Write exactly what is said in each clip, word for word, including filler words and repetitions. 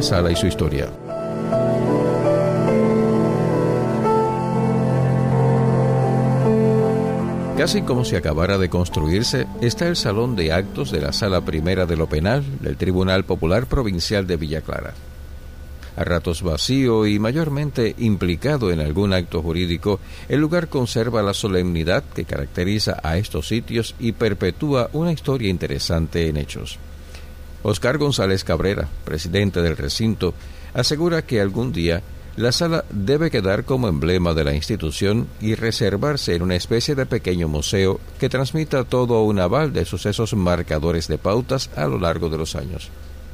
una sala y su historia. Casi como si acabara de construirse, está el salón de actos de la Sala Primera de lo Penal del Tribunal Popular Provincial de Villa Clara. A ratos vacío y mayormente implicado en algún acto jurídico, el lugar conserva la solemnidad que caracteriza a estos sitios y perpetúa una historia interesante en hechos. Oscar González Cabrera, presidente del recinto, asegura que algún día la sala debe quedar como emblema de la institución y reservarse en una especie de pequeño museo que transmita todo un aval de sucesos marcadores de pautas a lo largo de los años.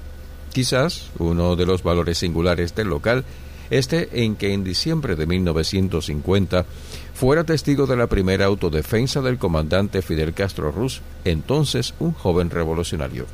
Quizás uno de los valores singulares del local esté en que en diciembre de mil novecientos cincuenta fuera testigo de la primera autodefensa del comandante Fidel Castro Ruz, entonces un joven revolucionario.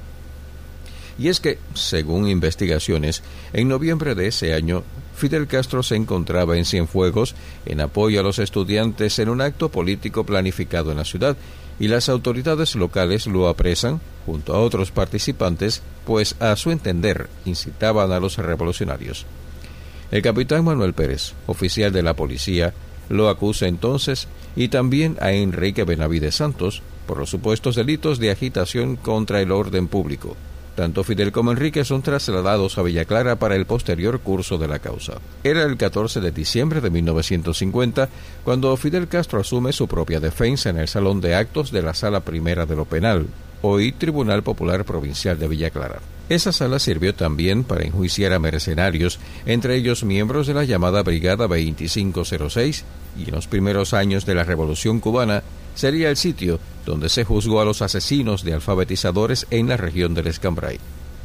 Y es que, según investigaciones, en noviembre de ese año, Fidel Castro se encontraba en Cienfuegos en apoyo a los estudiantes en un acto político planificado en la ciudad, y las autoridades locales lo apresan junto a otros participantes, pues a su entender incitaban a los revolucionarios. El capitán Manuel Pérez, oficial de la policía, lo acusa entonces, y también a Enrique Benavides Santos, por los supuestos delitos de agitación contra el orden público. Tanto Fidel como Enrique son trasladados a Villa Clara para el posterior curso de la causa. Era el catorce de diciembre de mil novecientos cincuenta cuando Fidel Castro asume su propia defensa en el Salón de Actos de la Sala Primera de lo Penal, hoy Tribunal Popular Provincial de Villa Clara. Esa sala sirvió también para enjuiciar a mercenarios, entre ellos miembros de la llamada Brigada veinticinco cero seis, y en los primeros años de la Revolución Cubana sería el sitio donde se juzgó a los asesinos de alfabetizadores en la región del Escambray.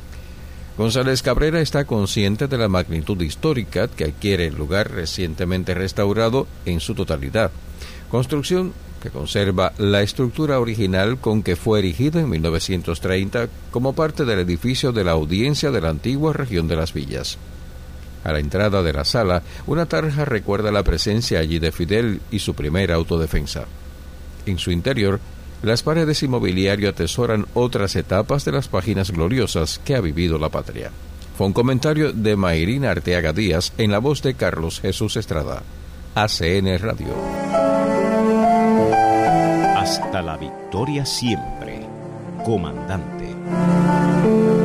González Cabrera está consciente de la magnitud histórica que adquiere el lugar recientemente restaurado en su totalidad, construcción que conserva la estructura original con que fue erigido en mil novecientos treinta como parte del edificio de la audiencia de la antigua región de las Villas. A la entrada de la sala, una tarja recuerda la presencia allí de Fidel y su primera autodefensa. En su interior, las paredes y mobiliario atesoran otras etapas de las páginas gloriosas que ha vivido la patria. Fue un comentario de Mayrina Arteaga Díaz en la voz de Carlos Jesús Estrada. A C N Radio. Hasta la victoria siempre, comandante.